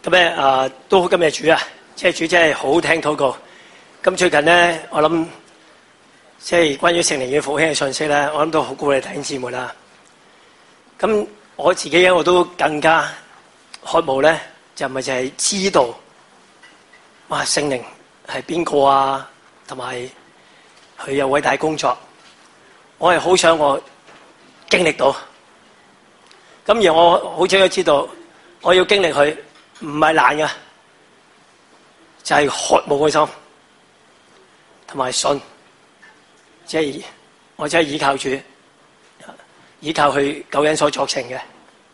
咁咧都好感謝主啊！即係主真係好聽禱告。咁最近咧，我諗即係關於聖靈嘅復興嘅信息咧，我諗都好鼓勵弟兄姊妹啦。咁我自己咧，我都更加渴慕咧，就唔係就係知道哇聖靈係邊個啊，同埋佢有偉大工作。我係好想我經歷到。咁而我好清楚知道，我要經歷佢。唔係難嘅，就係渴慕嘅心，同埋信，即係我真係依靠主，依靠佢救恩所作成嘅。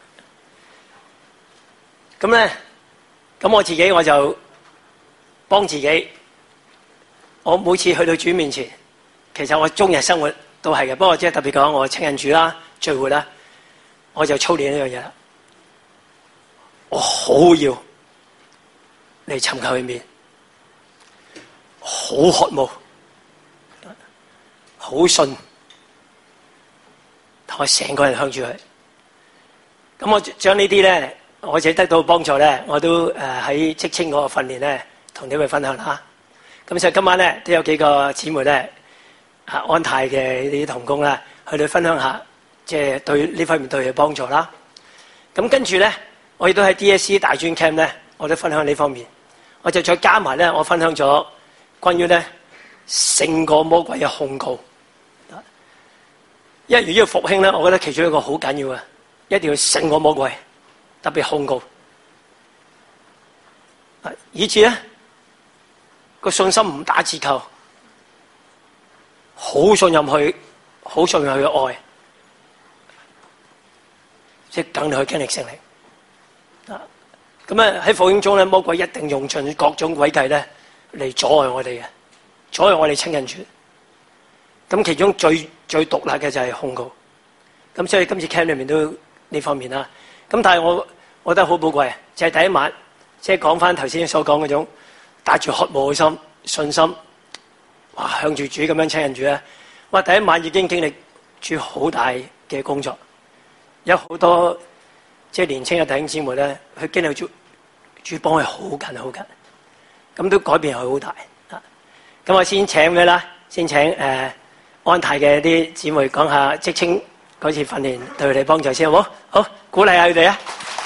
咁咧，咁我自己我就幫自己，我每次去到主面前，其實我終日生活都係嘅。不過即係特別講，我親近主啦、聚會啦，我就操練呢樣嘢啦。我好要嚟尋求佢面，好渴慕，好信，同我成個人向住佢。咁我將呢啲咧，我自己得到幫助咧，我都喺職青嗰個訓練咧，同你哋分享啦。咁所以今晚咧都有幾個姊妹咧，安泰嘅呢啲同工啦，去到分享下，即係對呢方面對佢嘅幫助啦。咁跟住咧。我亦都喺 DSC 大專 camp 咧，我都分享呢方面。我就再加埋咧，我分享咗關於咧勝過魔鬼嘅控告。因為如果要復興咧，我覺得其中一個好緊要嘅，一定要勝過魔鬼，特別控告。以至咧個信心唔打折扣，好信任佢，好信任佢嘅愛，即係等你去經歷勝利。咁咧喺復興中咧，魔鬼一定用盡各種詭計咧嚟阻礙我哋嘅，阻礙我哋親近主。咁其中最毒辣嘅就係控告。咁所以今次 camp 裏面都呢方面啦。咁但係我覺得好寶貴，就係第一晚，即係講翻頭先所講嗰種帶住渴慕嘅心、信心，哇向住主咁樣親近主咧。哇！第一晚已經經歷住好大嘅工作，有好多。即係年青嘅弟兄姊妹咧，佢經歷主幫佢好緊好緊，咁都改變佢好大。咁我先請咩啦？先請安泰嘅啲姊妹講下職青嗰次訓練對佢哋幫助先，好冇？好，鼓勵下佢哋啊！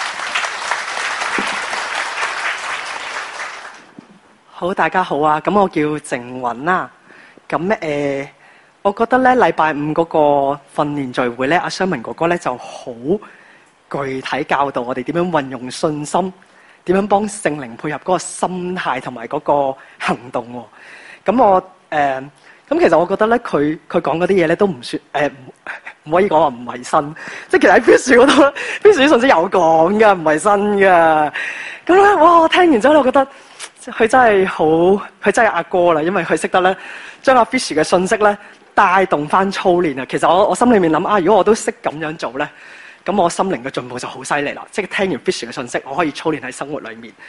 好，大家好啊！咁我叫靜雲啦。咁我覺得咧禮拜五嗰個訓練聚會咧，阿商文哥哥咧就好具體教導我哋點樣運用信心，點樣幫聖靈配合嗰個心態同埋嗰個行動。咁我咁其實我覺得咧，佢講嗰啲嘢咧都唔算唔可以講話唔係新，即係其實喺 Fish 嗰度咧，Fish 啲信息有講㗎，唔係新㗎。咁咧，哇！我聽完之後咧，我覺得佢真係好，佢真係阿哥啦，因為佢識得咧將阿 Fish 嘅信息咧帶動翻操練啊。其實我心裏面諗啊，如果我都識咁樣做咧。咁我心靈嘅進步就好犀利啦！即係聽完 Fish 嘅信息，我可以操練喺生活裏面。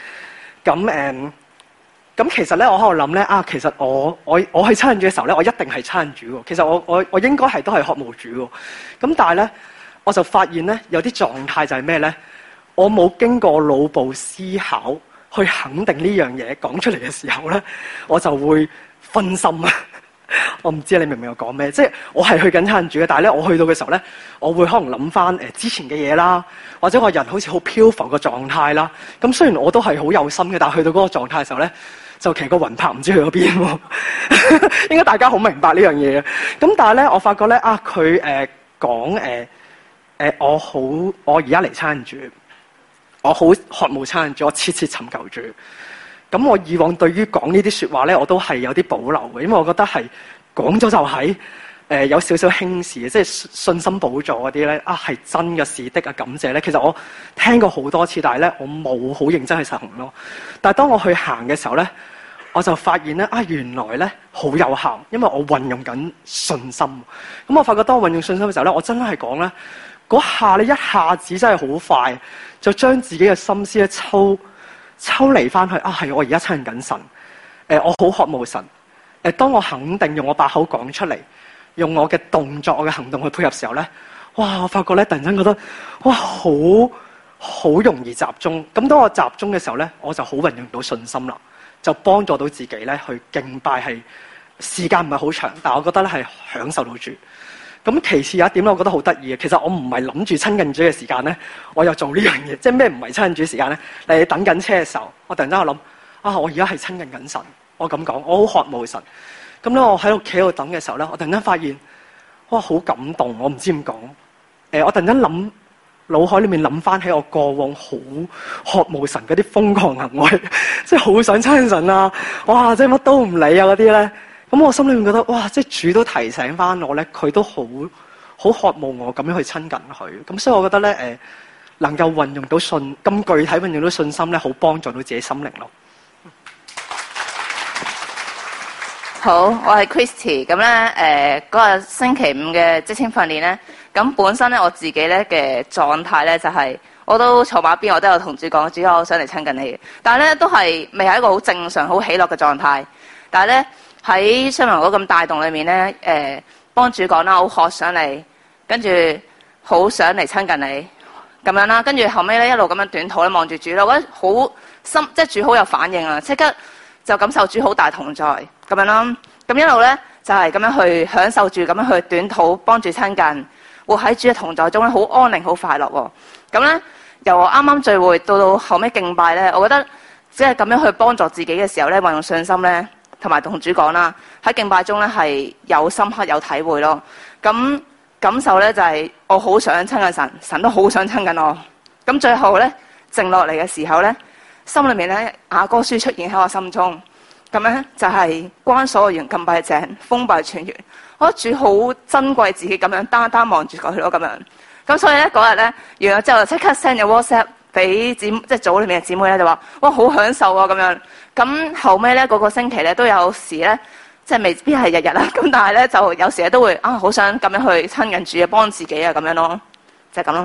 咁其實咧，我喺度諗咧其實我去親近主嘅時候咧，我一定係親近主喎。其實我應該係都係渴慕主喎。咁但係咧，我就發現咧有啲狀態就係咩咧？我冇經過腦部思考去肯定呢樣嘢講出嚟嘅時候咧，我就會分心啊！我唔知你明唔明我講咩？即係我係去緊親近主嘅，但係咧我去到嘅時候咧，我會可能諗翻之前嘅嘢啦，或者個人好似好漂浮嘅狀態啦。咁雖然我都係好有心嘅，但係去到嗰個狀態嘅時候咧，就其實個魂魄唔知去咗邊喎。應該大家好明白呢樣嘢。咁但係咧，我發覺咧佢講我而家嚟親近主，我好渴慕親近主，我切切尋求主。咁我以往對於講呢啲說話咧，我都係有啲保留嘅，因為我覺得係講咗就係有少少輕視嘅，即係信心寶座嗰啲咧係真嘅是的啊，感謝咧。其實我聽過好多次，但係咧我冇好認真去實行咯。但係當我去行嘅時候咧，我就發現咧原來咧好有效，因為我運用緊信心。咁我發覺當我運用信心嘅時候咧，我真係講咧嗰下咧一下子真係好快，就將自己嘅心思咧抽離翻去係我而家親近緊神，我好渴慕神。當我肯定用我把口講出嚟，用我嘅動作、我嘅行動去配合時候咧，哇！我發覺咧突然間覺得哇好好容易集中。咁當我集中嘅時候咧，我就好運用到信心啦，就幫助到自己咧去敬拜，係時間唔係好長，但我覺得咧係享受到主。咁其次有一點咧，我覺得好得意嘅，其實我唔係諗住親近主嘅時間咧，我又做呢樣嘢。即係咩唔係親近主時間咧？你等緊車嘅時候，我突然間我諗我而家係親近緊神。我咁講，我好渴慕神。咁咧，我喺屋企度等嘅時候咧，我突然間發現，哇，好感動！我唔知點講。我突然間腦海裏面諗翻起我過往好渴慕神嗰啲瘋狂行為，即係好想親近神啊！哇，即係乜都唔理啊嗰啲咧。咁我心裏面覺得，哇！即係主都提醒翻我咧，佢都好渴慕我咁樣去親近佢。咁所以我覺得咧，能夠運用到咁具體運用到信心咧，好幫助到自己心靈咯。 好，我係 Christy。咁咧，嗰日星期五嘅職青訓練咧，咁本身咧我自己咧嘅狀態咧就係、我都坐馬邊，我都有同主講，主我想嚟親近你。但係咧都係未係一個好正常、好喜樂嘅狀態。但係咧喺雙門嗰咁大洞裏面咧，幫主講啦，好渴想你，跟住好想嚟親近你咁樣啦。跟住後尾咧一路咁樣短途咧望住主啦，我覺得好心，即係主好有反應啊！即刻就感受主好大同在咁樣啦。咁一路咧就係咁樣去享受住，咁樣去短途幫住親近，活喺主嘅同在中咧，好安寧、好快樂喎。咁咧由我啱啱聚會到後尾敬拜咧，我覺得只係咁樣去幫助自己嘅時候咧，運用信心咧，同埋同主講啦，喺敬拜中咧係有深刻有體會咯。咁感受咧就係我好想親近神，神都好想親近我。咁最後咧靜落嚟嘅時候咧，心裏面咧雅歌書出現喺我心中，咁咧就係關所有園禁閉井，封閉泉源。我覺得主好珍貴自己咁樣單單望住佢咯，咁樣。咁所以咧嗰日咧完咗之後就即刻 send 咗 WhatsApp 俾即係組裏面嘅姊妹咧，就話哇好享受啊咁樣。咁後尾咧嗰個星期咧都有時咧，即係未必係日日啦。咁但係咧就有時咧都會好想咁樣去親近主啊，幫自己啊咁樣咯，就係咁咯。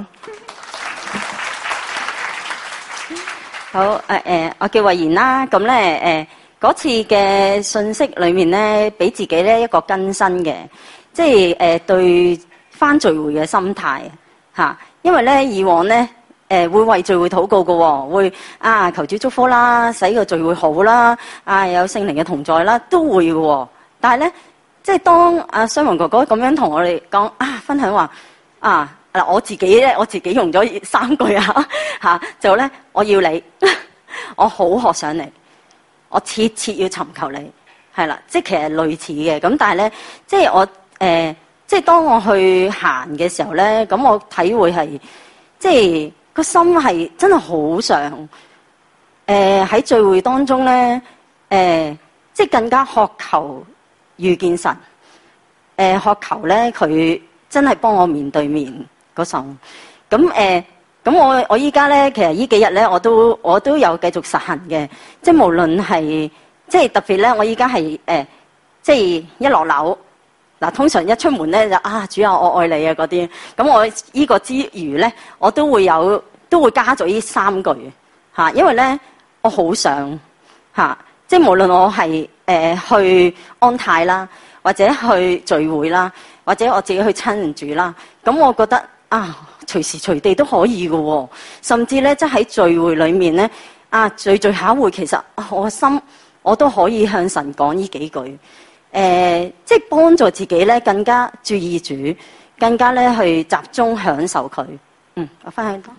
好我叫慧賢啦。咁咧嗰次嘅信息裏面咧，俾自己咧一個更新嘅，即係對返聚會嘅心態嚇。因為咧以往咧會為聚會禱告嘅喎，會求主祝福啦，使個聚會好啦，有聖靈嘅同在啦，都會嘅喎。但係咧，即係當雙文哥哥咁樣同我哋講分享話嗱，我自己用咗3句就咧我要你，我好渴想你，我切切要尋求你，係啦，即係其實類似嘅。咁但係咧，即係我即係當我去行嘅時候咧，咁我體會係即係個心係真係好想喺聚會當中咧即係更加渴求遇見神，渴求咧佢真係幫我面對面嗰種。咁我依家咧，其實呢幾日咧，我都有繼續實行嘅，即係無論係即係特別咧，我依家係即係一落樓嗱，通常一出門咧就主啊，我愛你啊嗰啲。咁我依個之餘咧，我都會加咗呢3句因為咧我好想即係無論我係去安泰啦，或者去聚會啦，或者我自己去親近主啦，咁我覺得隨時隨地都可以嘅喎，甚至咧即係喺聚會裏面咧聚下會，其實我心我都可以向神講呢幾句，即係幫助自己咧更加注意主，更加咧去集中享受佢。我分享多。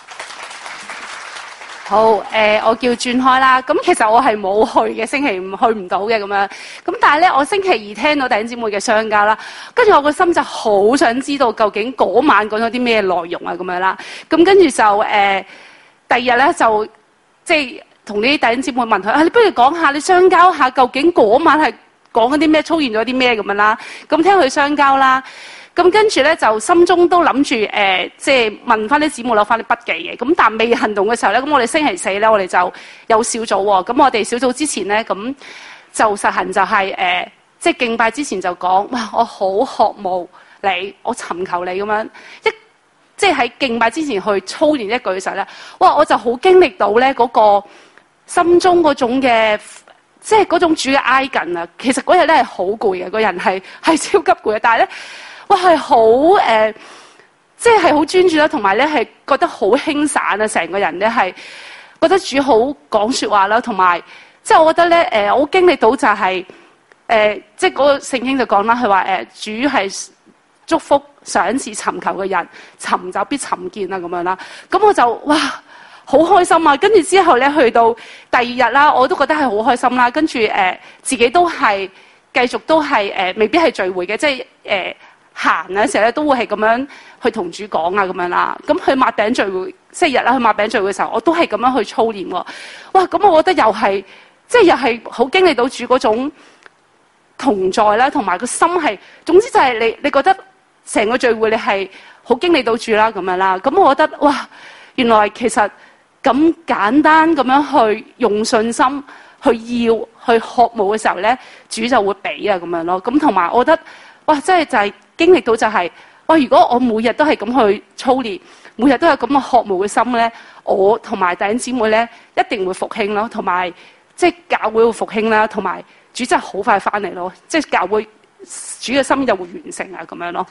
好，我叫轉開啦。咁其實我係冇去嘅，星期五去唔到嘅咁樣。咁但係咧，我星期二聽到弟兄姊妹嘅相交啦，跟住我個心就好想知道究竟嗰晚講咗啲咩內容啊咁樣啦。咁跟住就第二日咧就即係同啲弟兄姊妹問佢你不如講下你相交下究竟嗰晚係講緊啲咩，操練咗啲咩咁樣啦。咁聽佢相交啦。咁跟住咧就心中都諗住即係問翻啲姊妹攞翻啲筆記嘅。咁但未行動嘅時候咧，咁我哋星期4咧，我哋就有小組喎。咁我哋小組之前咧，咁就實行就係即係敬拜之前就講，哇！我好渴慕你，我尋求你咁樣。即係喺敬拜之前去操練一句嘅時候咧，哇！我就好經歷到咧嗰個心中嗰種嘅，即係嗰種主嘅挨近啊。其實嗰日咧係好攰嘅，個人係超級攰嘅，但係咧。哇，係好即係好專注啦，同埋咧係覺得好輕散啊，成個人咧係覺得主好講説話啦，同埋即係我覺得咧我經歷到就係、即係嗰個聖經就講啦，佢話主係祝福賞賜尋求嘅人，尋找必尋見啊咁樣啦。咁我就哇好開心啊！跟住之後咧去到第二日啦，我都覺得係好開心啦。跟住自己都係繼續都係未必係聚會嘅，即係行嘅時候咧都會係咁樣去同主講啊咁樣啦。咁去抹餅聚會星期日啦，去抹餅聚會嘅時候，我都係咁樣去操練喎。哇！咁我覺得又係即係又係好經歷到主嗰種同在啦，同埋個心係總之就係你覺得成個聚會你係好經歷到主啦咁樣啦。咁我覺得哇，原來其實咁簡單咁樣去用信心去要去渴慕嘅時候咧，主就會俾啊咁樣咯。咁同埋我覺得哇，真係就係經歷到就係、哇，如果我每日都係咁去操練，每日都有咁嘅渴慕嘅心咧，我同埋弟兄姊妹咧一定會復興咯，同埋即係教會會復興啦，同埋主真係好快翻嚟咯，即係教會主嘅心就會完成啊咁樣咯。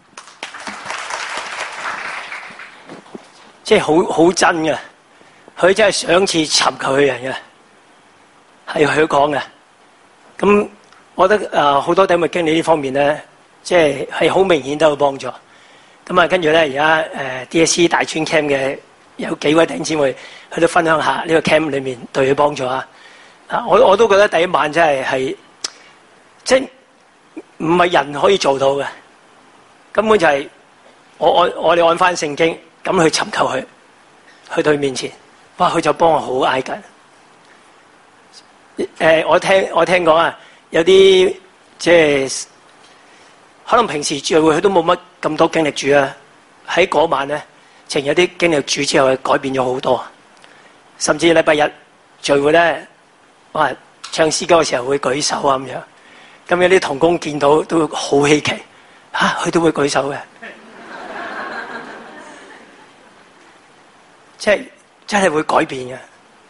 即係好真嘅，佢真係賞賜尋求佢人嘅，係佢講嘅。咁我覺得好多弟兄經歷呢方面咧，即係好明顯都有幫助。咁啊，跟住咧而家DSC 大專 camp 嘅有幾位弟兄姊妹去到分享下呢個 camp 裏面對佢幫助啊！我都覺得第一晚真係即係唔係人可以做到嘅，根本就係我哋按翻聖經咁去尋求佢，去到佢面前，哇！佢就幫我好挨近。我聽講啊，有啲即係可能平時聚會佢都冇乜咁多經歷主啊，喺嗰晚咧，情有啲經歷主之後，改變咗好多。甚至禮拜日聚會咧，哇！唱詩歌嘅時候會舉手啊咁樣。咁有啲同工見到都好稀奇，佢都會舉手嘅。即係真係會改變嘅，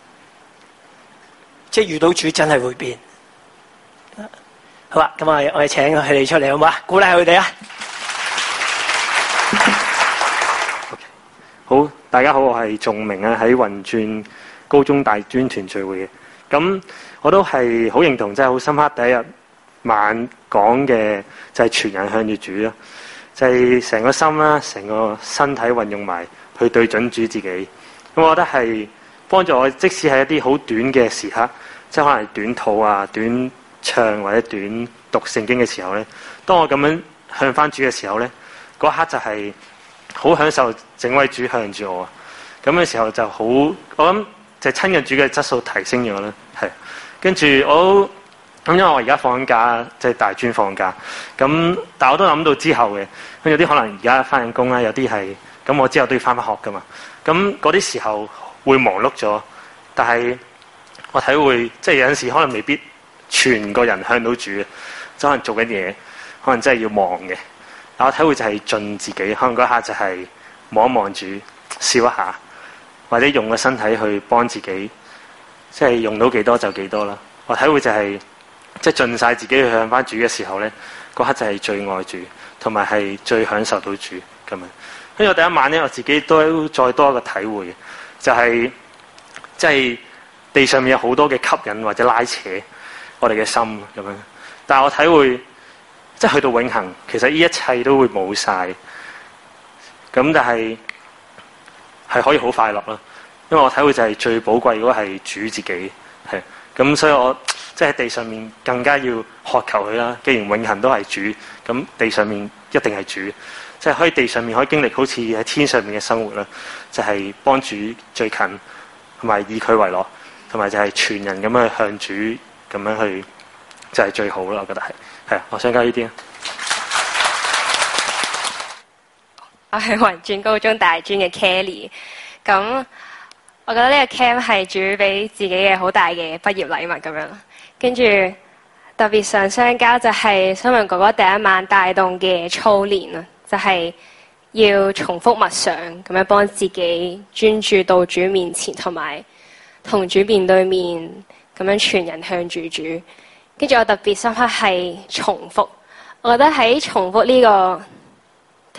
即係遇到主真係會變。好啊，咁我哋請佢哋出嚟好唔好啊？鼓勵下佢哋啊！ 好，大家好，我係仲明啊，喺雲轉高中大專團聚會嘅。咁我都係好認同，真係好深刻。第一日晚講嘅就係全人向住主咯，就係成個心啦，成個身體運用埋去對準主自己。咁我覺得係幫助我，即使係一啲好短嘅時刻，即係可能短禱啊、短唱或者短讀聖經嘅時候咧，當我咁樣向翻主嘅時候咧，嗰刻就係好享受整位主向住我。咁嘅時候就好，我諗就親近主嘅質素提升咗啦。係，跟住我咁因為我而家放緊假，即係大專放假。咁但係我都諗到之後嘅，咁有啲可能而家翻緊工啦，有啲係咁，我之後都要翻學噶嘛。咁嗰啲時候會忙碌咗，但係我體會即係有陣時可能未必全個人向到主嘅，即可能做緊嘢，可能真係要忙嘅。但我體會就係盡自己，可能嗰下就係望一望主，笑一下，或者用個身體去幫自己，即係用到幾多就幾多啦。我體會就係即係盡晒自己去向翻主嘅時候咧，嗰刻就係最愛主，同埋係最享受到主咁樣。跟住我第一晚咧，我自己都再多一個體會嘅，就係即係地上面有好多嘅吸引或者拉扯我哋嘅心咁樣。但係我體會，即係去到永恆，其實呢一切都會冇晒。咁但係可以好快樂啦，因為我體會就係最寶貴嗰個係主自己，係咁，所以我即係喺地上面更加要渴求佢啦。既然永恆都係主，咁地上面一定係主。即係可以地上面可以經歷好似喺天上面嘅生活啦，就係幫主最近，同埋以佢為樂，同埋就係全人咁樣去向主咁樣去，就係最好啦。我覺得係啊，我想加呢啲啊。 我係雲轉高中大專嘅 Kelly， 咁我覺得呢個 camp 係主俾自己嘅好大嘅畢業禮物咁樣，跟住特別上相交就係新聞哥哥第一晚帶動嘅操練啊。就係要重複默想，咁樣幫自己專注到主面前，同埋同主面對面，咁樣全人向住主。跟住我特別深刻係重複，我覺得喺重複呢個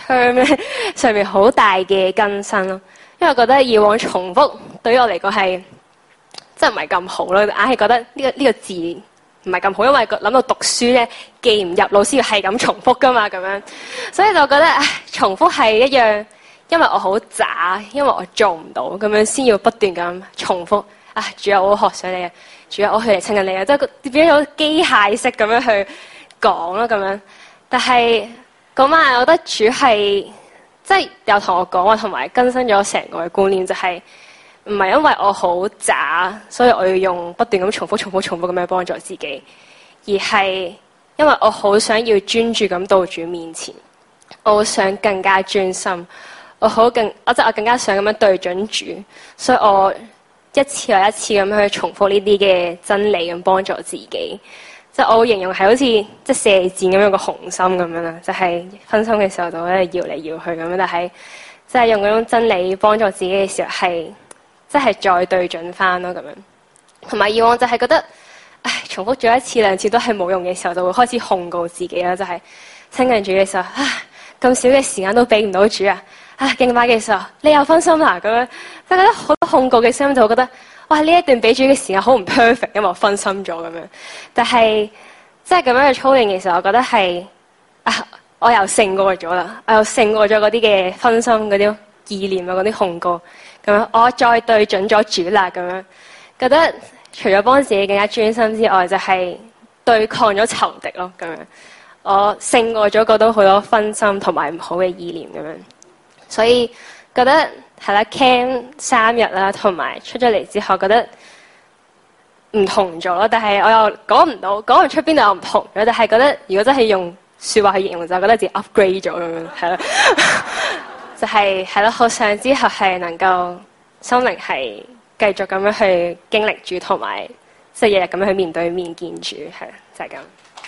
term 咧上面好大嘅更新咯。因為我覺得以往重複對於我嚟講係真係唔係咁好咯，硬係覺得呢個字唔係咁好，因為諗到讀書咧記唔入，老師要係咁重複噶嘛咁樣，所以就覺得重複係一樣，因為我好渣，因為我做唔到咁樣，先要不斷咁重複。主啊，我好學上你啊，主啊，我去嚟親近你啊，即係變咗機械式咁樣去講啦咁樣。但係嗰晚我覺得主係即係有同我講話，同埋更新咗成個嘅觀念，就係唔係因為我好渣，所以我要用不斷咁重複咁樣幫助自己，而係因為我好想要專注咁到主面前，我好想更加專心，我更加想咁樣對準主，所以我一次又一次咁去重複呢啲嘅真理咁幫助自己。即係我會形容係好似即係射箭咁樣個紅心咁樣啦，就係分心嘅時候就喺度搖嚟搖去咁樣，但係即係用嗰種真理幫助自己嘅時候係即係再對準翻咯咁樣。同埋以往就係覺得重複咗一次兩次都係冇用嘅時候，就會開始控告自己啦，就係親近主嘅時候咁少嘅時間都俾唔到主啊！敬拜嘅時候你又分心啦咁樣，即係覺得好多控告嘅聲音，就會覺得哇呢一段俾主嘅時間好唔 perfect， 因為我分心咗咁樣。但係即係咁樣去操練嘅時候，我覺得係我又勝過咗啦，我又勝過咗嗰啲嘅分心嗰啲意念啊，嗰啲控告咁樣，我再對準咗主啦咁樣，覺得除咗幫自己更加專心之外，就係對抗咗仇敵咯咁樣，我勝過咗嗰度好多分心同埋唔好嘅意念咁樣。所以覺得係啦 ，Camp 3日啦，同埋出咗嚟之後覺得唔同咗咯。但係我又講唔出邊度有唔同咗。但係覺得如果真係用説話去形容，就覺得自己 upgrade 咗咁樣，係咯，就係咯。好想之後係能夠心靈係繼續咁樣去經歷住，同埋即係日日咁樣去面對面見住，係就係咁。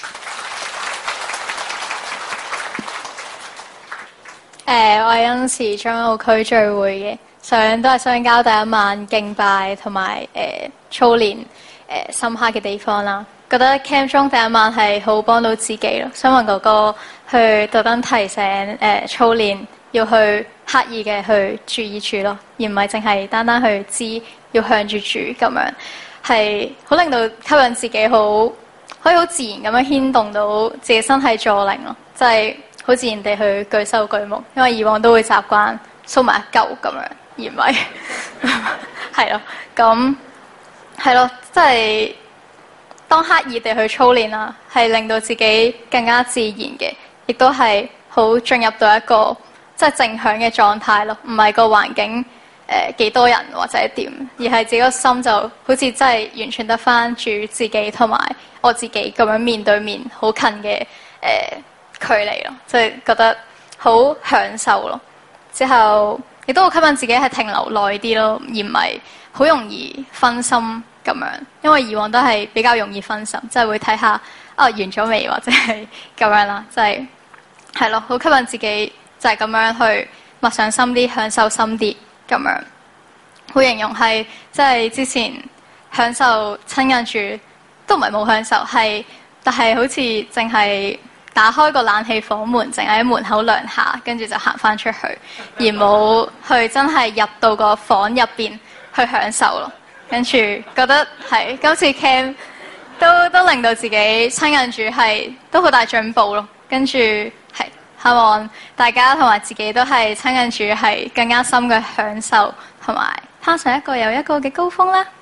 我係恩慈將澳區聚會嘅，都係相交第一晚敬拜同埋操練深刻嘅地方啦。覺得 camp 中第一晚係好幫到自己咯。想問哥哥去特登提醒操練要去刻意嘅去注意主咯，而唔係淨係單單去知要向住主咁樣，係好令到吸引自己可以好自然咁樣牽動到自己身體助靈咯，即係好自然地去舉手舉目，因為以往都會習慣縮埋一嚿咁樣，而唔係係咯，咁係咯，即係當刻意地去操練啦，係令到自己更加自然嘅，亦都係好進入到一個即係正向嘅狀態咯，唔係個環境幾多人或者點，而係自己個心就好似真係完全得返住自己同埋我自己咁樣面對面好近嘅距離咯，即係覺得好享受咯。之後亦都好吸引自己係停留耐啲咯，而唔係好容易分心咁樣。因為以往都係比較容易分心，即係會睇下完咗未或者係咁樣啦，即係咯，好吸引自己就係咁樣去默想深啲，享受深啲咁樣。會形容係即係之前享受親近主都唔係冇享受，但係好似淨係打開個冷氣房門，淨係喺門口涼下，跟住就行翻出去，而冇去真係入到個房入邊去享受咯。跟住覺得係今次 camp 都令到自己親近主係都好大進步咯。跟住係希望大家同埋自己都係親近主係更加深嘅享受，同埋攀上一個又一個嘅高峰啦。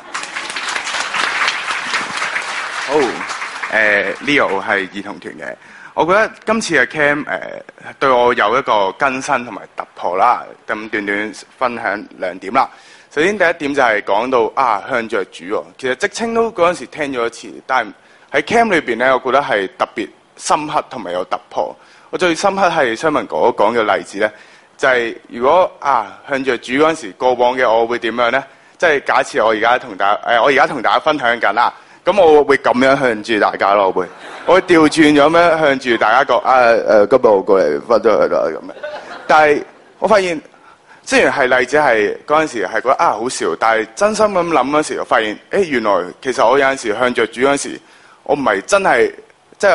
好。Leo 係兒童團嘅，我覺得今次嘅 camp 對我有一個更新同埋突破啦。咁短短分享2點啦。首先第一點就係講到向着主喎。其實職青都嗰陣時聽咗一次，但係喺 camp 裏邊咧，我覺得係特別深刻同埋有突破。我最深刻係商文哥哥講嘅例子咧，就係如果向着主嗰陣時，過往嘅我會點樣咧？即係假設我而家同大家分享緊啦。咁我會咁樣向住大家咯，我會調轉咗咩向住大家講今日我過嚟分咗佢啦咁樣。但係我發現，雖然係例子係嗰陣時係覺得好笑，但係真心咁諗嗰時，我發現原來其實我有陣時向着主嗰陣時，我唔係真係即係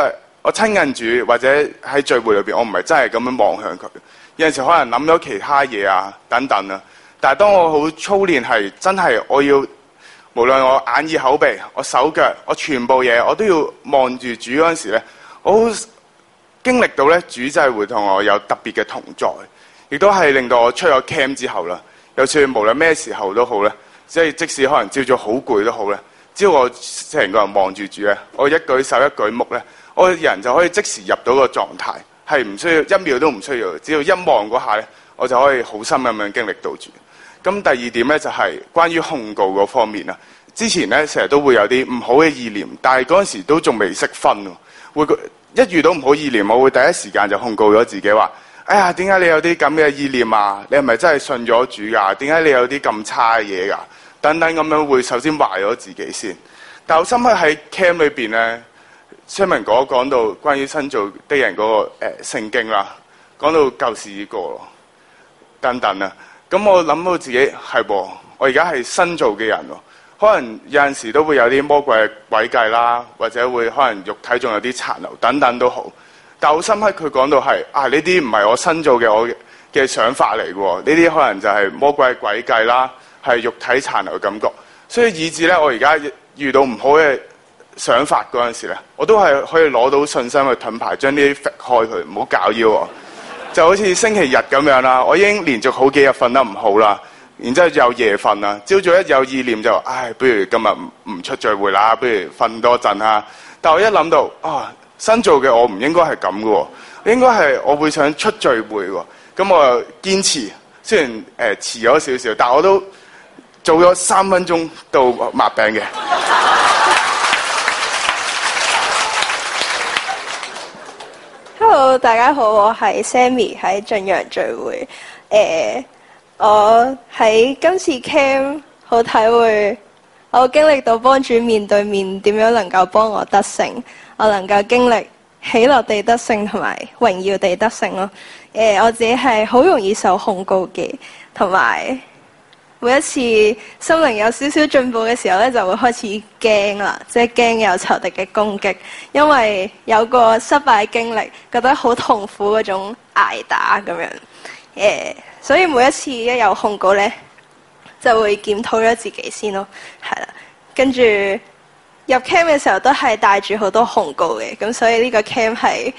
我親近主或者喺聚會裏邊，我唔係真係咁樣望向佢。有陣時可能諗咗其他嘢啊等等啊。但係當我好操練係真係我要，無論我眼耳口鼻、我手腳、我全部嘢，我都要望住主嗰陣時咧，我好經歷到咧，主真係會同我有特別嘅同在，亦都係令到我出咗 camp 之後啦，有時無論咩時候都好咧，即使可能朝早好攰都好咧，只要我成個人望住主咧，我一舉手一舉目咧，我個人就可以即時入到個狀態，係唔需要一秒都唔需要，只要一望嗰下咧，我就可以好深咁樣經歷到主。咁第二點咧就係關於控告嗰方面啦。之前咧成日都會有啲唔好嘅意念，但係嗰陣時都仲未識分喎。會一遇到唔好意念，我會第一時間就控告咗自己話：哎呀，點解你有啲咁嘅意念啊？你係咪真係信咗主㗎？點解你有啲咁差嘅嘢㗎？等等咁樣會首先壞咗自己先。但我深刻喺 camp 裏邊咧，商文哥講到關於新造的人嗰個聖經啦，講到舊事已過等等啊。咁我諗到自己係噃，我而家係新造嘅人喎。可能有陣時都會有啲魔鬼嘅詭計啦，或者會可能肉體仲有啲殘留等等都好。但好深刻，佢講到係呢啲唔係我新造嘅我嘅想法嚟嘅喎，呢啲可能就係魔鬼嘅詭計啦，係肉體殘留嘅感覺。所以以致咧，我而家遇到唔好嘅想法嗰陣時咧，我都係可以攞到信心去盾牌，將呢啲搣開佢，唔好搞擾我。就好似星期日咁樣啦，我已經連續好幾日瞓得唔好啦，然之後又夜瞓啦，朝早一有意念就不如今日唔出聚會啦，不如瞓多陣啦。但我一諗到新做嘅我唔應該係咁嘅喎，應該係我會想出聚會喎。咁我堅持，雖然遲咗少少，但我都做咗3分鐘到抹餅嘅。 Hello， 大家好，我係 Sammy 喺晉陽聚會。我喺今次 camp 好體會，我經歷到幫主面對面點樣能夠幫我得勝，我能夠經歷喜樂地得勝同埋榮耀地得勝咯。我自己係好容易受控告嘅，同埋每一次心靈有少少進步嘅時候咧，就會開始驚啦，即係驚有仇敵嘅攻擊，因為有個失敗經歷，覺得好痛苦嗰種捱打咁樣。所以每一次一有控告咧，就會檢討咗自己先咯，係啦。跟住入 camp 嘅時候都係帶住好多控告嘅，咁所以呢個 camp 係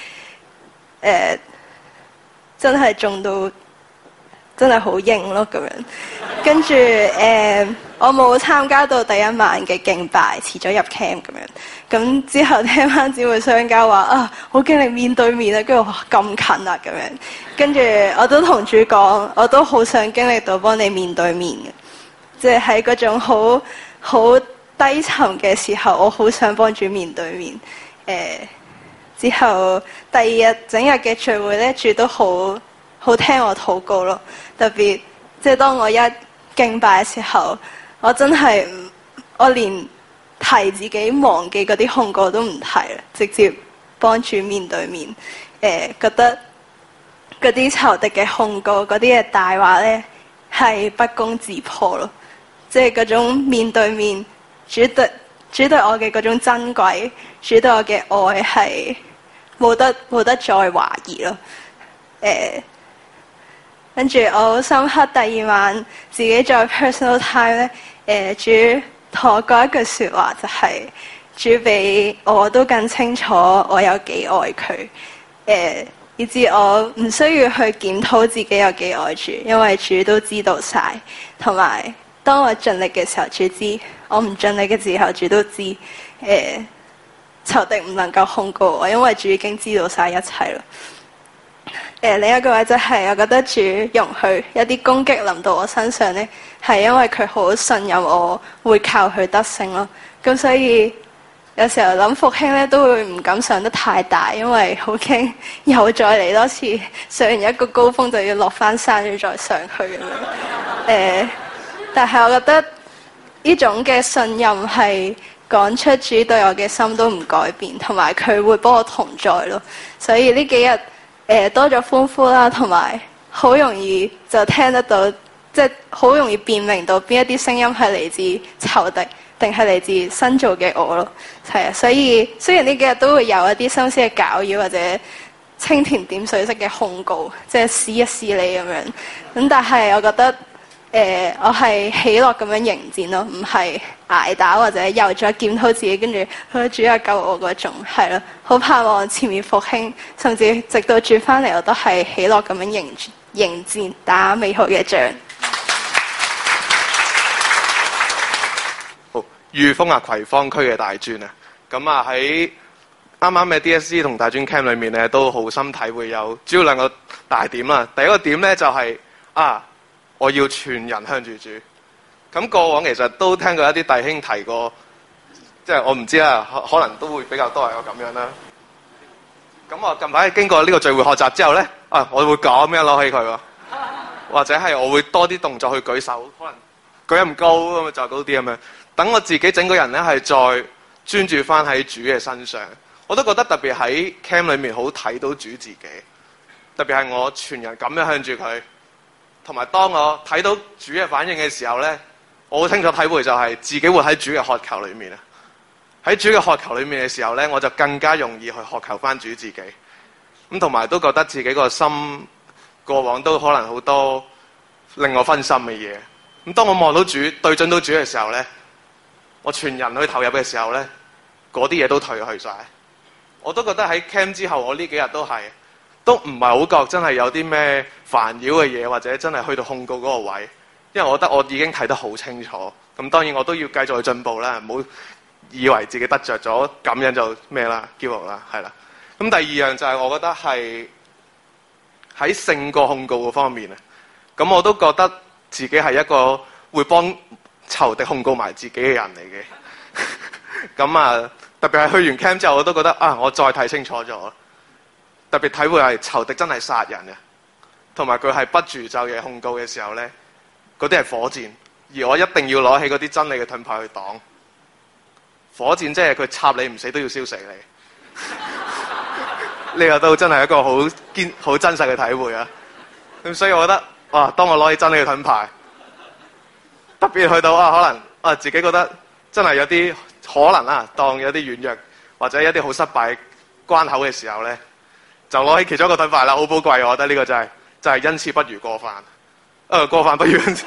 真係中到真係好硬咯咁樣。跟住我冇參加到第一晚嘅敬拜，遲咗入 camp 咁樣。咁之後聽翻姊妹相交話好經歷面對面啊，跟住話咁近啊咁樣。跟住我都同主講，我都好想經歷到幫你面對面嘅，即係喺嗰種好低沉嘅時候，我好想幫主面對面。之後第二日整日嘅聚會咧，主都好聽我禱告咯。特別即係當我一敬拜嘅時候，我真係我連提自己忘記嗰啲控告都唔提啦，直接幫主面對面。覺得嗰啲仇敵嘅控告，嗰啲嘅大話咧，係不攻自破咯。即係嗰種面對面，主對我嘅嗰種珍貴，主對我嘅愛係冇得再懷疑咯。跟住我好深刻，第二晚自己在 personal time 咧，主同我講一句說話，就係主比我都更清楚我有幾愛佢。以致我唔需要去檢討自己有幾愛主，因為主都知道晒。同埋當我盡力嘅時候，主知；我唔盡力嘅時候，主都知。仇敵唔能夠控告我，因為主已經知道晒一切咯。另一個位就係我覺得主容許一啲攻擊臨到我身上呢，係因為佢好信任我會靠佢得勝咯。咁所以有時候諗復興咧，都會唔敢上得太大，因為好驚又再嚟多次，上完一個高峰就要落翻山，要再上去咁樣。但係我覺得呢種嘅信任係講出主對我嘅心都唔改變，同埋佢會幫我同在咯。所以呢幾日多咗歡呼啦，同埋好容易就聽得到，即係好容易辨明到邊一啲聲音係嚟自仇敵， 定係嚟自新造嘅我咯。係啊，所以雖然呢幾日都會有一啲心思嘅攪擾或者蜻蜓點水式嘅控告，即係試一試你咁樣。咁但係我覺得我係喜樂咁樣迎戰咯，唔係捱打或者又再檢討自己，跟住主啊救我嗰種，係咯。好盼望前面復興，甚至直到主翻嚟，我都係喜樂咁樣迎戰，打美好嘅仗。 好，裕豐啊，葵芳區嘅大專啊，咁啊喺啱啱嘅 DSE 同大專 Camp 裏面咧，都好深體會有主要兩個大點啦。第一個點咧就係我要全人向住主。咁過往其實都聽過一啲弟兄提過，即係我唔知啦，可能都會比較多係我咁樣啦。咁我近排經過呢個聚會學習之後咧，我會咁樣攞起佢喎，或者係我會多啲動作去舉手，可能舉得唔高咁啊，就高啲咁樣。等我自己整個人咧係再專注翻喺主嘅身上。我都覺得特別喺 Camp 裏面好睇到主自己，特別係我全人咁樣向住佢。同埋當我睇到主嘅反應嘅時候呢，我好清楚體會就係自己活喺主嘅渴求裏面啊！喺主嘅渴求裏面嘅時候呢，我就更加容易去渴求翻主自己。咁同埋都覺得自己個心過往都可能好多令我分心嘅嘢。咁當我望到主對準到主嘅時候呢，我全人去投入嘅時候呢，嗰啲嘢都退去晒。我都覺得喺 Camp 之後，我呢幾日都唔係好覺真係有啲咩煩擾嘅嘢，或者真係去到控告嗰個位，因為我覺得我已經睇得好清楚。咁當然我都要繼續去進步啦，唔好以為自己得着咗咁樣就咩啦，驕傲啦，係啦。咁第二樣就係我覺得係喺勝過控告嗰方面啊。咁我都覺得自己係一個會幫仇敵控告埋自己嘅人嚟嘅。咁特別係去完 Camp 之後，我都覺得我再睇清楚咗。特別體會係仇敵真係殺人嘅，同埋佢係不住晝夜控告嘅時候呢，嗰啲係火箭，而我一定要攞起嗰啲真理嘅盾牌去擋。火箭即係佢插你唔死都要燒死你，呢個都真係一個好真實嘅體會啊！咁所以我覺得當我攞起真理嘅盾牌，特別去到可能自己覺得真係有啲可能當有啲軟弱或者一啲好失敗關口嘅時候呢，就攞起其中一個盾牌啦，好寶貴。我覺得呢個就係恩賜不如過犯，過犯不如恩賜。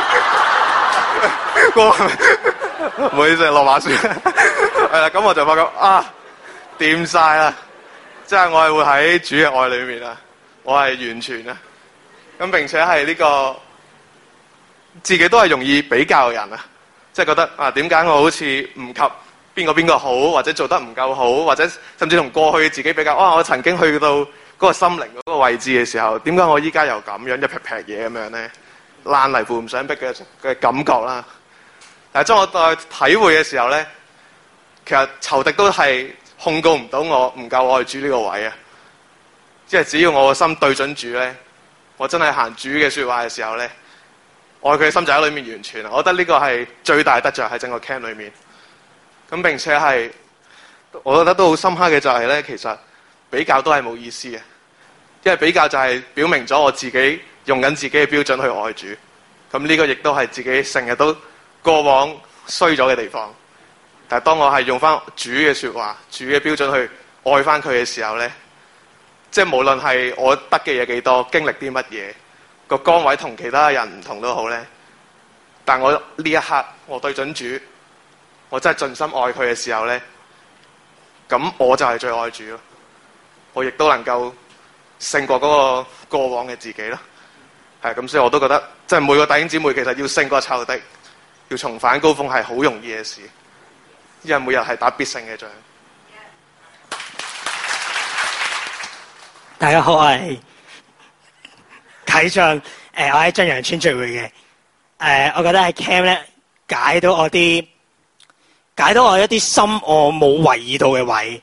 唔好意思，落馬書。係啦，咁我就發覺掂晒啦，即係我係會喺主嘅愛裏面啊，我係完全啊。咁並且係呢個自己都係容易比較嘅人啊，即係覺得點解我好似唔及邊個好，或者做得唔夠好，或者甚至同過去自己比較。我曾經去到嗰個心靈嗰個位置嘅時候，點解我依家又咁樣一劈劈嘢咁樣呢？爛泥扶唔上壁嘅感覺啦。但係當我再體會嘅時候呢，其實仇敵都係控告唔到我唔夠愛主呢個位啊。即係只要我個心對準主呢，我真係行主嘅說話嘅時候呢，愛佢嘅心就喺裏面完全。我覺得呢個係最大得着喺整個 camp 裏面。咁並且係，我覺得都好深刻嘅就係呢，其實比較都係冇意思嘅，因為比較就係表明咗我自己用緊自己嘅標準去愛主。咁呢個亦都係自己成日都過往衰咗嘅地方。但係當我係用翻主嘅說話、主嘅標準去愛翻佢嘅時候呢，即係無論係我得嘅嘢幾多、經歷啲乜嘢、個崗位同其他人唔同都好呢，但我呢一刻我對準主，我真係盡心愛佢嘅時候呢，咁我就係最愛主咯。我亦都能夠勝過嗰個過往嘅自己咯。係咁，所以我都覺得，即係每個弟兄姊妹其實要勝過仇敵，要重返高峰係好容易嘅事，因為每日係打必勝嘅仗。 大家好，我係啟章，我喺張陽村聚會嘅。我覺得喺 camp 咧解到我一啲心我冇為意到嘅位。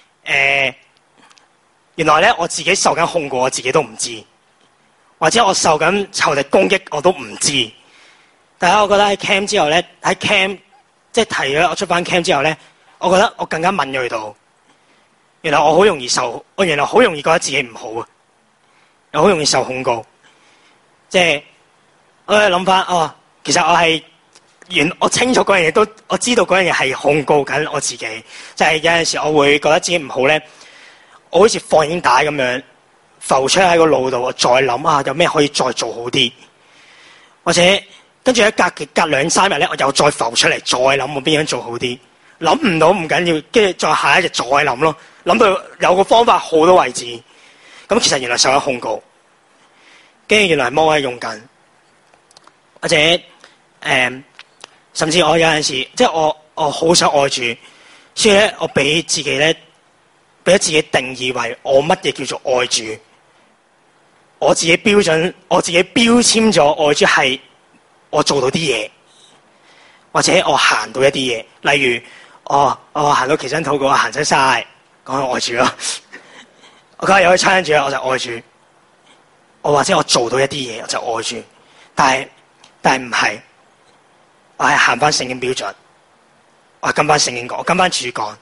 原來咧我自己受緊控告，我自己都唔知，或者我受緊仇敵攻擊我都唔知。但係我覺得喺 camp 之後咧，喺 camp 即係提咗我出翻 camp 之後咧，我覺得我更加敏銳到，原來我好容易原來好容易覺得自己唔好啊，又好容易受控告。即係我諗翻，其實我係我清楚嗰樣嘢都，我知道嗰樣嘢係控告緊我自己，就係、有陣時我會覺得自己唔好咧，我好似放映帶咁樣浮出喺個腦度，我再諗啊，有咩可以再做好啲，或者跟住隔2-3日咧，我又再浮出嚟，再諗我邊樣做好啲，諗唔到唔緊要，跟住再下一日再諗咯，諗到有個方法好多為止，咁其實原來受緊控告，跟住原來魔鬼用緊，或者甚至我有陣時，即係我好想愛主，所以咧我俾自己俾咗自己定義為我乜嘢叫做愛主，我自己標籤咗愛主係我做到啲嘢，或者我行到一啲嘢，例如我行到祈真禱告，我行親晒，講愛主咯。我今日有去親近主，我就愛主。我或者我做到一啲嘢，我就愛主。但係唔係。我係行翻聖經標準，我係跟翻聖經講，跟翻主講。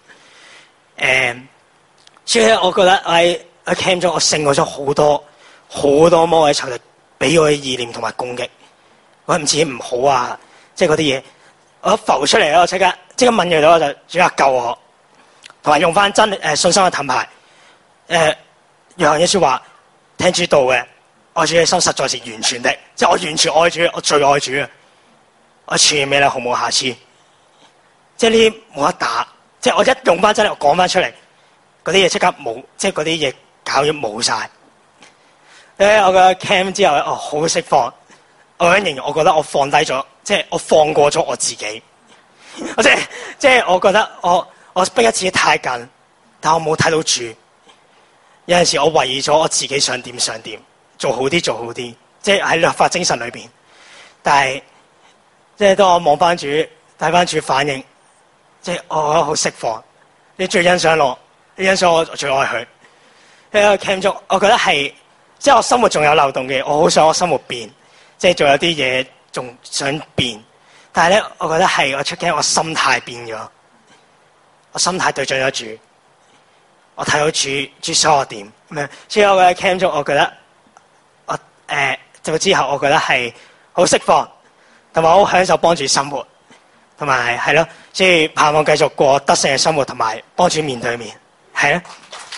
所以咧，我覺得我喺 camp 中，我勝過咗好多魔鬼仇敵俾我嘅意念同埋攻擊。我唔自己唔好啊，即係嗰啲嘢，我一浮出嚟咧，我即刻問佢到，我就主啊救我，同埋用翻信心嘅盾牌。約翰一書話聽主道嘅，愛主嘅心實在是完全的，即係我完全愛主，我最愛主啊！我全面咧毫無瑕疵，即係呢啲冇得打，即係我一用翻真理，我講翻出嚟，嗰啲嘢即刻冇，即係嗰啲嘢搞咗冇晒。我覺得 camp 之後咧，我好釋放，我想形容，我覺得我放低咗，即係我放過咗我自己。即係我覺得我逼得自己太緊，但我冇睇到主。有陣時我為咗我自己想點，做好啲，即係喺律法精神裏邊，但係。即係當我望翻主，睇翻主反應，即係我覺得好釋放。你最欣賞我，你欣賞我最愛佢。喺個 camp 中，我覺得係，即係我生活仲有漏洞嘅，我好想我生活變，即係仲有啲嘢仲想變。但係咧，我覺得係我出 camp，我心態變咗，我心態對準咗主，我睇到主所有點咁樣。所以我覺得 camp 中，我覺得我做之後，我覺得係好釋放。同埋我好享受幫主生活，同埋係咯，即係盼望繼續過得勝嘅生活，同埋幫主面對面，係咯。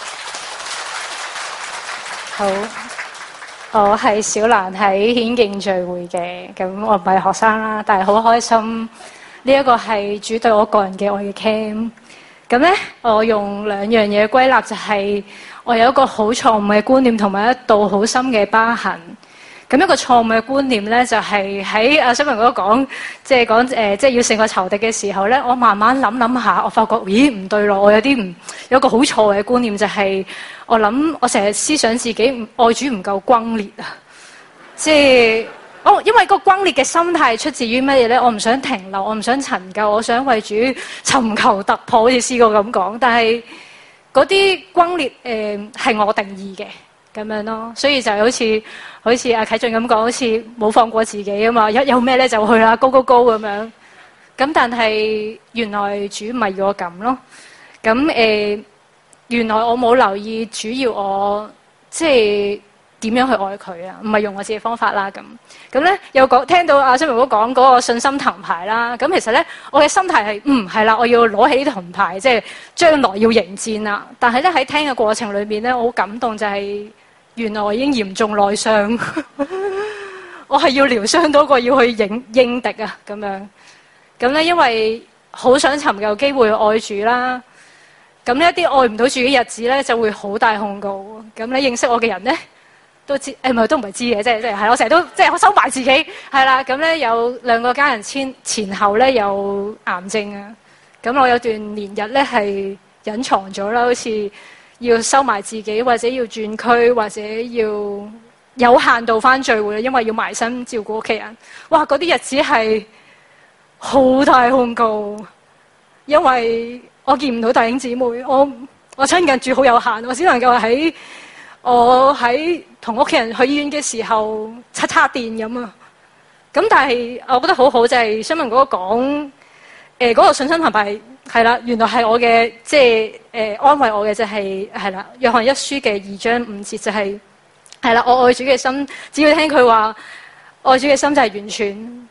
好，我係小蘭喺顯徑聚會嘅，咁我唔係學生啦，但係好開心。呢一個係主對我個人嘅愛嘅 camp。咁咧，我用2樣嘢歸納，就係我有一個好錯誤嘅觀念，同埋一道好深嘅疤痕。咁一個錯誤嘅觀念咧，就係喺阿新文哥講，即係要勝過仇敵嘅時候咧，我慢慢諗下，我發覺咦唔對咯，我有個好錯嘅觀念，就係我成日思想自己愛主唔夠轟烈啊！即係因為個轟烈嘅心態出自於乜嘢咧？我唔想停留，我唔想陳舊，我想為主尋求突破，好似詩歌咁講。但係嗰啲轟烈係我定義嘅。咁樣咯，所以就好似阿啟俊咁講，好似冇放過自己啊嘛，有咩咧就去啦，高咁樣。咁但係原來主唔係要我咁咯。咁原來我冇留意主要我即係點樣去愛佢啊，唔係用我自己方法啦咁。咁咧又聽到阿新明哥講嗰個信心盾牌啦。咁其實咧我嘅心態係係啦，我要攞起盾牌，即係將來要迎戰啦。但係咧喺聽嘅過程裏面咧，我好感動就係。原來我已經嚴重內傷，我係要療傷多過要去應敵啊咁樣。咁咧，因為好想尋求機會愛主啦。咁呢一啲愛唔到主嘅日子咧，就會好大控告。咁你認識我嘅人咧，都知都唔係知嘅，即係我成日都即係收埋自己係啦。咁咧有2個家人前後咧有癌症啊。咁我有段年日咧係隱藏咗啦，好似。要收埋自己，或者要轉區，或者要有限度返聚會，因為要埋身照顧屋企人。哇！嗰啲日子係好大控告，因為我見唔到弟兄姊妹，我親近主好有限，我只能夠喺同屋企人去醫院嘅時候叉電咁啊。咁但係我覺得好好就係新聞嗰個講嗰個信心盾牌。係啦，原來係我嘅，即係安慰我嘅就係啦。約翰一書嘅2章5節就係啦，我愛主嘅心，只要聽佢話，愛主嘅心就係完全。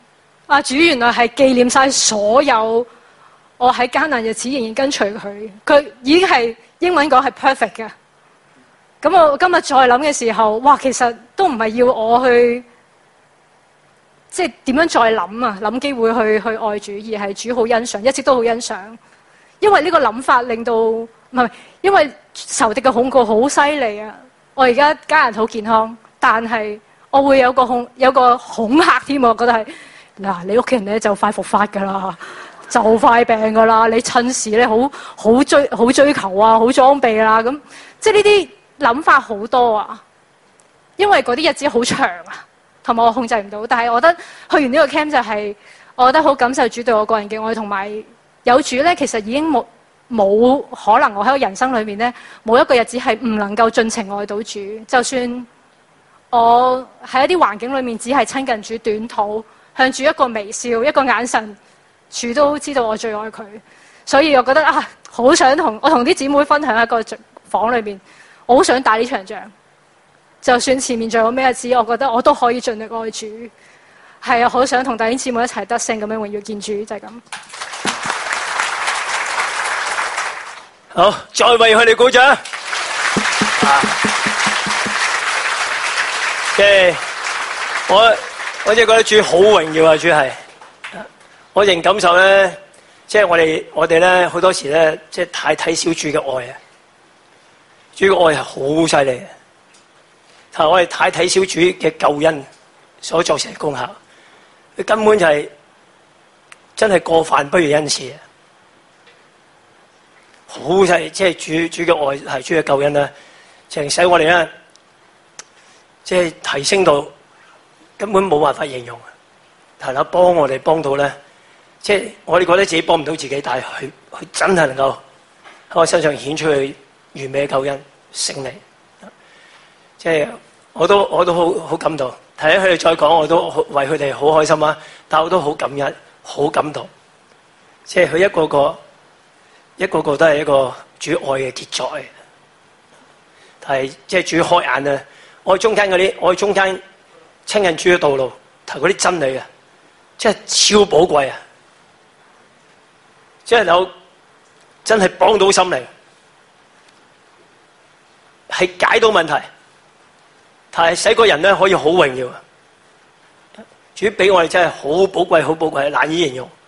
主原來係紀念晒所有我喺艱難日子仍然跟隨佢，佢已經係英文講係 perfect 嘅。咁我今日再諗嘅時候，哇，其實都唔係要我去即係點樣再諗啊，諗機會去愛主，而係主好欣賞，一直都好欣賞。因為呢個諗法令到唔係，因為仇敵嘅控告好犀利啊！我而家家人好健康，但係我會有個恐嚇添，我覺得係嗱，你屋企人咧就快復發㗎啦，就快病㗎啦，你趁時咧好追求啊，好裝備啦，咁即係呢啲諗法好多啊！因為嗰啲日子好長啊，同埋我控制唔到。但係我覺得去完呢個 camp 就係，我覺得好感受主對我個人嘅愛，同埋有主咧，其實已經冇可能我喺我人生裏面咧冇一個日子係唔能夠盡情愛到主。就算我喺一啲環境裏面只係親近主短途，向主一個微笑一個眼神，主都知道我最愛佢。所以我覺得啊，好想同啲姊妹分享一個房裏面，我好想打呢場仗。就算前面仲有咩日子，我覺得我都可以盡力愛主。係啊，好想同弟兄姊妹一齊得勝咁樣榮耀見主，就係咁。 好，再為佢哋鼓掌。我真係覺得主好榮耀啊！主係，我仍感受咧，即係我哋咧好多時咧，即係太睇小主嘅愛啊！主嘅愛係好犀利嘅，但係我哋太睇小主嘅救恩所造成嘅功效，佢根本就係真係過犯不如恩賜啊！好細，即係主嘅愛係主嘅救恩啦，淨使我哋咧，即係提升到根本冇辦法形容。係啦，幫我哋幫到咧，即係我哋覺得自己幫唔到自己，但係佢真係能夠喺我身上顯出佢完美嘅救恩勝利。即係我都好感動，睇佢哋再講，我都為佢哋好開心啊！但我都好感恩，好感動。即係佢一個個都係一個主愛嘅傑作嚟，但係即係主開眼啊！我中間親近主嘅道路同嗰啲真理啊，即係超寶貴啊！即係有真係幫到心靈，係解到問題，但係使個人咧可以好榮耀啊！主俾我哋真係好寶貴，好寶貴，難以形容。